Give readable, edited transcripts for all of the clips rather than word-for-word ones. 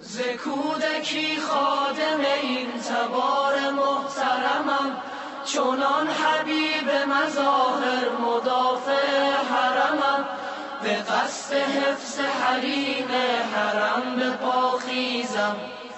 ز کودکی خادم این تبار محترمم، چونان حبیب مظاهر مدافع حرمم. به قصد حفظ حریم حرم به پا خیزم،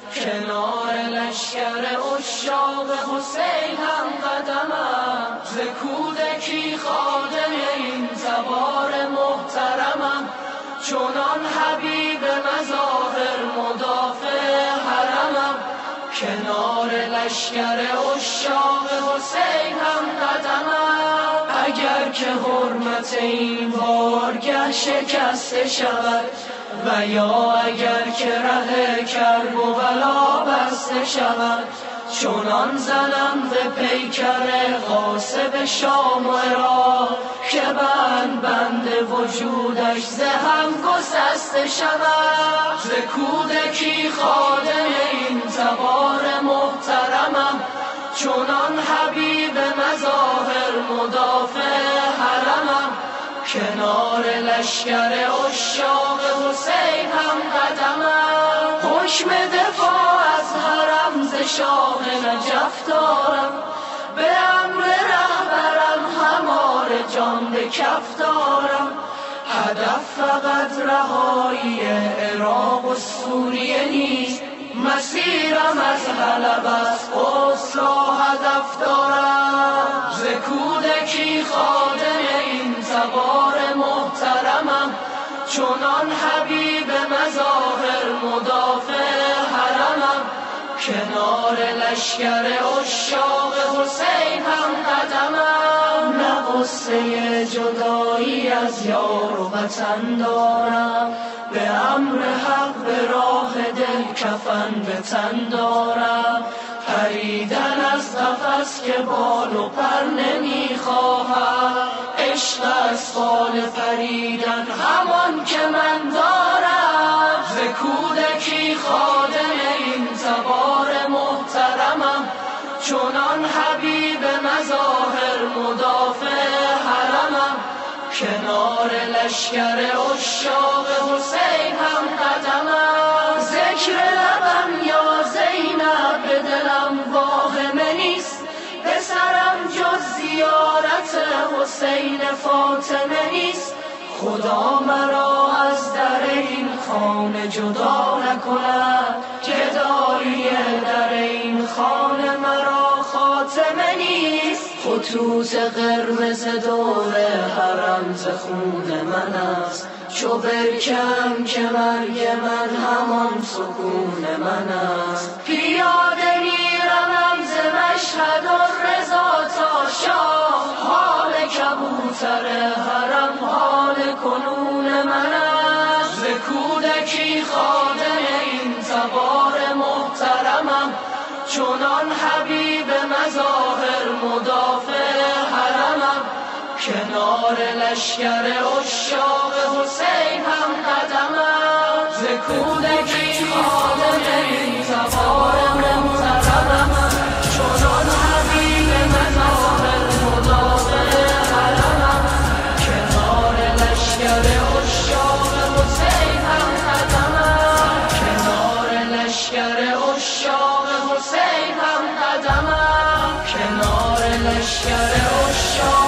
کنار لشکر عشاق حسین هم قدمم. ز کودکی خادم این تبار محترمم، چونان حبیب مظاهر مدافع حرمم. کنار لشکر عشاق حسین هم قدمم. اگر که حرمت این بارگه شکسته شود، و یا اگر که ره کرب و بلا بسته شود، چونان زنم به پیکر غاصب شام و عراق، که بند وجودش ز هم گسسته شود. ز کودکی خادم این تبار محترمم، چونان حبیب مظاهر مدافع حرمم. کنار لشکر عشاق حسین هم قدمم. حکم دفاع از حرم ز شاه نجف دارم، به امر رهبرم همار جان به کف دارم. هدف فقط رهایی عراق و سوریه نیست، مسیرم از حلب است قدس را هدف دارم. ز کودکی خادم این تبار محترمم، چونان حبیب مظاهر مدافع حرمم. کنار لشکر عشاق حسین هم قدمم. نه غصه جدایی از یار و وطن دارم، به امر حق به راه دل کفن به تن دارم. پریدن از قفس که بال و پر نمیخواهم، عشق از بال پریدن همان که من دارم. ز کودکی خادم این تبار محترمم، چونان حبیب مظاهر مدافع حرمم. کنار لشکر عشاق حسین هم قدمم. ذکر لبم یا زینب به دلم واهمه نیست، پسرم جز زیارت حسین فاطمه نیست. خدا مرا از در این خانه جدا نکند، جدایی در این خانه مرا خاتمه نیست. خطوط قرمز دور حرم ز خون من است، چو برکم که مرگ من همان سکون من است. پیاده میروم ز مشهد الرضا تا شاه، حال کبوتر حرم حال کنون من است. ز کودکی خادم این تبار محترمم، چونان حبیب مظاهر مدافع حرمم. کنار لشکر عشاق حسین هم قدمم. ز کودکی خادم این تبار محترمم، چونان حبیب مظاهر مدافع حرمم. کنار لشکر عشاق حسین هم قدمم. کنار لشکر عشاق حسین هم قدمم. کنار لشکر عشاق